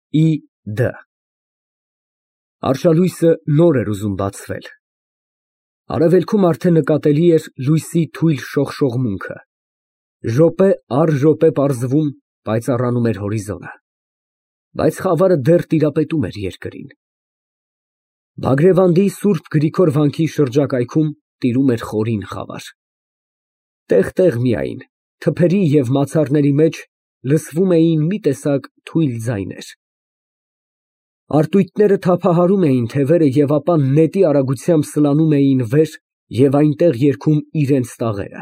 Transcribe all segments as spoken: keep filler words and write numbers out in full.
ի դե Արշալույսը նոր էր ուզում բացվել։ Արևելքում արդեն նկատելի էր լույսի թույլ շողշողմունքը։ Րոպե առ րոպե պարզվում, պայծառանում էր հորիզոնը, բայց խավարը դեռ տիրապետում էր երկրին։ Բագրևանդի Սուրբ Գրիգոր վանքի շրջակայքում տիրում էր խորին խավար։ Տեղ֊տեղ միայն, թփերի և մացառների մեջ լսվում էին մի տեսակ թույլ ձայներ։ Արտույտները թափահարում էին թևերը և ապա նետի արագությամբ սլանում էին վեր և այնտեղ երգում իրենց տաղերը։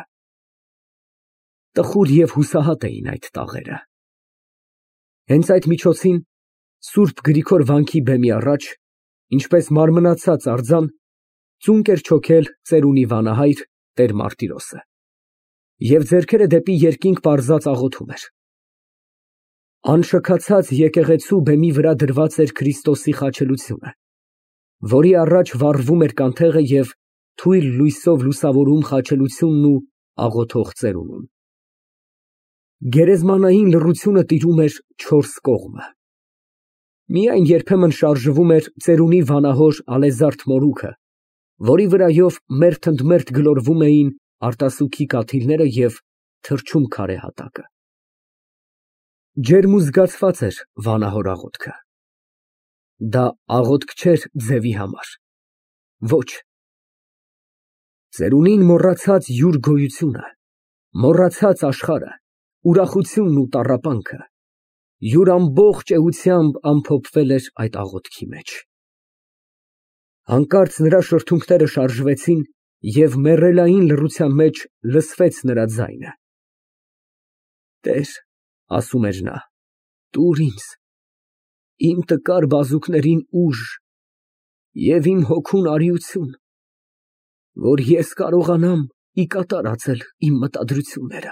Տխուր և հուսահատ էին այդ տաղերը։ Հենց այդ միջոցին Սուրբ Գրիգոր վանքի բեմի առաջ, ինչպես մարմնացած արձան, ծունկ էր չոքել ծերունի վանահայր տեր Մարտիրոսը և ձեռքերը դեպի երկինք պարզած աղոթում էր։ Անշքացած եկեղեցու բեմի վրա դրված էր Քրիստոսի խաչելությունը, որի առաջ վառվում էր կանթեղը և թույլ լույսով լուսավորում խաչելությունն ու աղոթող ծերունուն։ Գերեզմանային լռությունը տիրում էր չորս կողմը։ Միայն երբեմն շարժվում էր ծերունի վանահոր ալեզարդ մորուքը, որի վրայով մերթ ընդ մերթ գլորվում էին արտասուքի կաթիլները և թռչում քարե հատակը։ Ջերմ ու զգացված էր վանահոր աղոթքը։ Դա աղոթք չէր ձևի համար, ոչ։ Ծերունին մոռացած յուր գոյությունը, մոռացած աշխարհը, ուրախությունն ու տառապանքը, յուր ամբողջ էությամբ ամփոփվել էր այդ աղոթքի մեջ։ Հանկարծ նրա շրթունքները շարժվեցին և մեռելային լռության մեջ լսվեց նրա ձայնը. «Տեր, ֊ ասում էր նա, ֊ տուր ինձ, իմ տկար բազուկներին ուժ և իմ հոգուն արիություն, որ ես կարողանամ ի կատար ածել իմ մտադրությունները։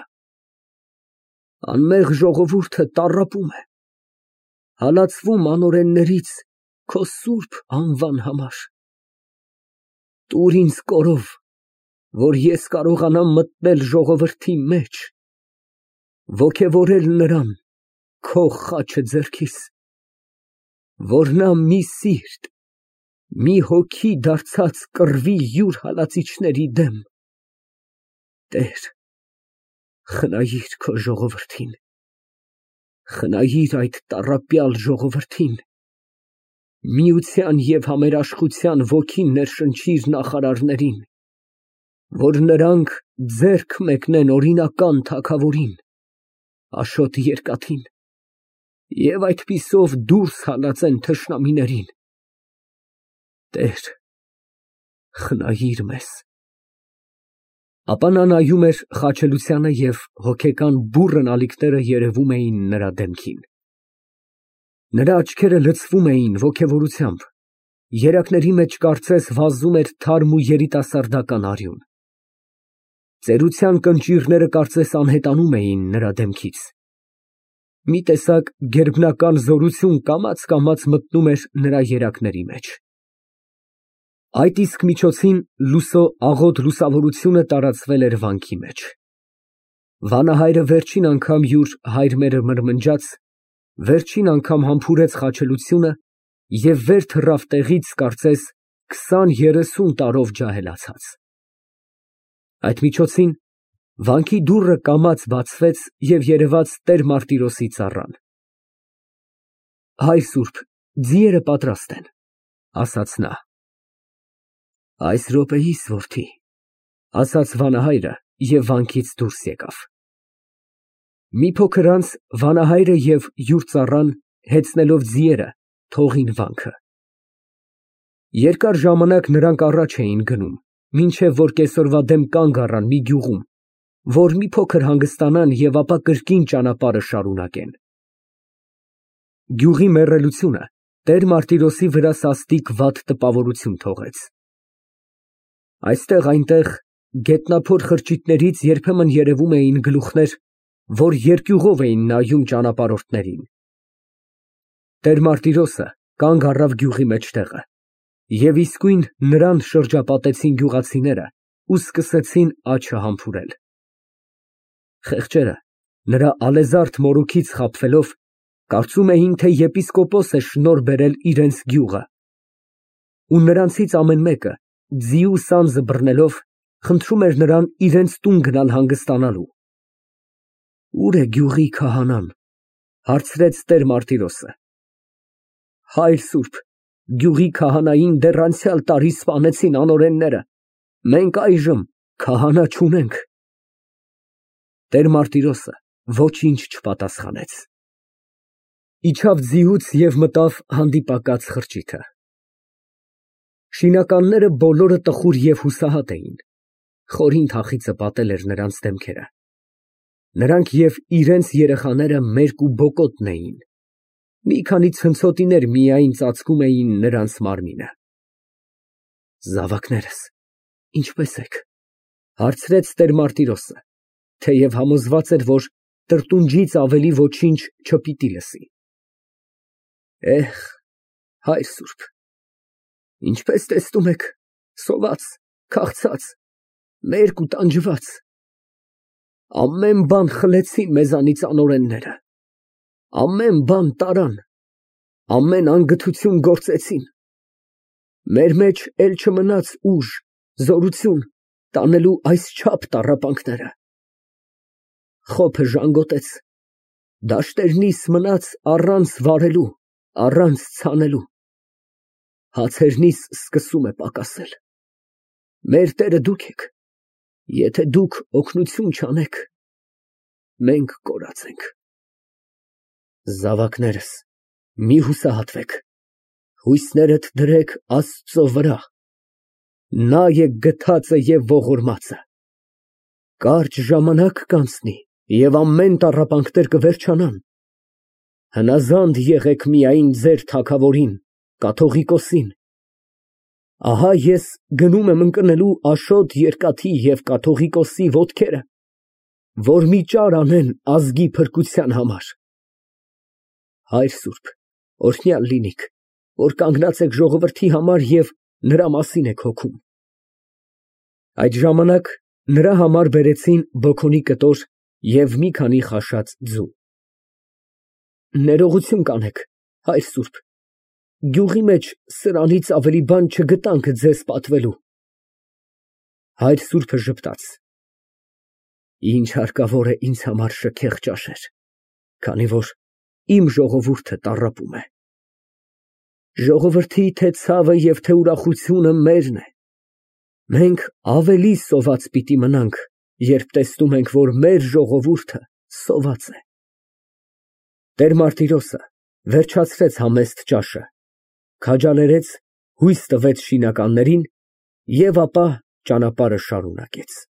Անմեղ ժողովուրդը տառապում է, հալածվում անօրեններից քո սուրբ անվան համար։ Տուր ինձ կորով, որ ես կարողանամ մտնել ժողովրդի մեջ, ոգևորել նրան քո խաչը ձեռքիս, որ նա մի սիրտ, մի հոգի դարձած կռվի յուր հալածիչների դեմ։ Տեր, խնայիր քո ժողովրդին, խնայիր այդ տառապյալ ժողովրդին, միության և համերաշխության ոգի ներշնչիր նախարարներին, որ նրանք ձեռք մեկնեն օրինական թագավորին, Աշոտ Երկաթին, և այդպիսով դուրս հալածեն թշնամիներին։ Տեր, խնայիր մեզ»։ Ապա նա նայում էր խաչելությանը և հոգեկան բուռն ալիքները երևում էին նրա դեմքին։ Նրա աչքերը լցվում էին ոգևորությամբ, երակների մեջ կարծես վազում էր թարմ ու երիտասարդական արյուն։ Ծերության կնճիռները կարծես անհետանում էին նրա դեմքից։ Մի տեսակ գերբնական զորություն կամաց֊կամաց մտնում էր նրա երակների մեջ։ Այդ իսկ միջոցին լուսո աղոտ լուսավորությունը տարածվել էր վանքի մեջ։ Վանահայրը վերջին անգամ յուր հայրմերը մրմնջաց, վերջին անգամ համբուրեց խաչելությունը և վեր թռավ տեղից, կարծես քսան֊երեսուն տարով ջահելացած։ Այդ միջոցին վանքի դուռը կամաց բացվեց և երևաց տեր Մարտիրոսի ծառան։ Հայր սուրբ, ձիերը պատրաստ են, ֊ ասաց նա։ Այս րոպեիս, որդի, ֊ ասաց վանահայրը և վանքից դուրս եկավ։ Մի փոքր անց վանահայրը և յուր ծառան, հեծնելով ձիերը, թողին վանքը։ Երկար ժամանակ նրանք առաջ էին գնում, մինչև որ կեսօրվա դեմ կանգ առան մի գյուղում, որ մի փոքր հանգստանան և ապա կրկին ճանապարհը շարունակեն։ Գյուղի մեռելությունը տեր Մարտիրոսի վրա սաստիկ վատ տպավորություն թողեց։ Այստեղ֊այնտեղ գետնափոր խրճիթներից երբեմն երևում էին գլուխներ, որ երկյուղով էին նայում ճանապարհորդներին։ Տեր Մարտիրոսը կանգ առավ գյուղի մեջտեղը, և իսկույն նրան շրջապատեցին գյուղացիները ու սկսեցին աջը համբուրել։ Խեղճերը, նրա ալեզարդ մորուքից խաբվելով, Կարծում էին, թե եպիսկոպոս է շնորհ բերել իրենց գյուղը, ու նրանցից ամեն մեկը, ձիու սանձը բռնելով, խնդրում էր նրան իրենց տուն գնալ հանգստանալու։ Ո՞ւր է գյուղի քահանան, հարցրեց տեր Մարտիրոսը։ Հայր սուրբ, գյուղի քահանային դեռ անցյալ տարի սպանեցին անօրենները, մենք այժմ քահանա չունենք։ Տեր Մարտիրոսը ոչինչ չպատասխանեց։ Իջավ ձիուց և մտավ հանդիպակաց խրճիթը։ Շինականները բոլորը տխուր և հուսահատ էին, խորին թախիծը պատել էր նրանց դեմքերը։ Նրանք և իրենց երեխաները մերկ ու բոկոտն էին, մի քանի ցնցոտիներ միայն ծածկում էին նրանց մարմինը։ Զավակներս, ինչպե՞ս եք, հարցրեց տեր Մարտիրոսը, թեև համոզված էր, որ տրտունջից ավելի ոչինչ չպիտի լսի։ Էհ, հայր սուրբ, ինչպես տեսնում եք, սոված, քաղցած, մերկ ու տանջված, ամեն բան խլեցին մեզանից անօրենները, ամեն բան տարան, ամեն անգթություն գործեցին, մեր մեջ էլ չմնաց ուժ, զորություն տանելու այսչափ տառապանքները։ Խոփը ժանգոտեց, դաշտերնիս մնաց առանց վարելու, առանց ցանելու, հացերնիս սկսում է պակասել։ Մեր Տերը դուք եք, եթե դուք օգնություն չանեք, մենք կորած ենք։ Զավակներս, մի հուսահատվեք, հույսներդ դրեք Աստծո վրա, նա է գթածը և ողորմածը։ Կարճ ժամանակ կանցնի, և ամեն տառապանքներ կվերջանան։ Հնազանդ եղեք միայն ձեր թագավորին, կաթողիկոսին։ Ահա ես գնում եմ ընկնելու Աշոտ Երկաթի և կաթողիկոսի ոտքերը, որ մի ճար անեն ազգի փրկության համար։ Հայր սուրբ, օրհնյալ լինիք, որ կանգնած եք ժողովրդի համար և նրա մասին եք հոգում։ Այդ ժամանակ նրա համար բերեցին բոքոնի կտոր և մի քանի խաշած ձու։ Ներողություն կանեք, հայր սուրբ, գյուղի մեջ սրանից ավելի բան չգտանք ձեզ պատվելու։ Հայր սուրբը ժպտաց. Ինչ հարկավոր է ինձ համար շքեղ ճաշեր, քանի որ իմ ժողովուրդը տառապում է։ Ժողովրդի թե ցավը և թե ուրախությունը մերն է։ Մենք ավելի սոված պիտի մնանք, երբ տեսնում ենք, որ մեր ժողովուրդը սոված է։ Տեր Մարտիրոսը վերջացրեց համեստ ճաշը, քաջալերեց, հույս տվեց շինականներին և ապա ճանապարհը շարունակեց։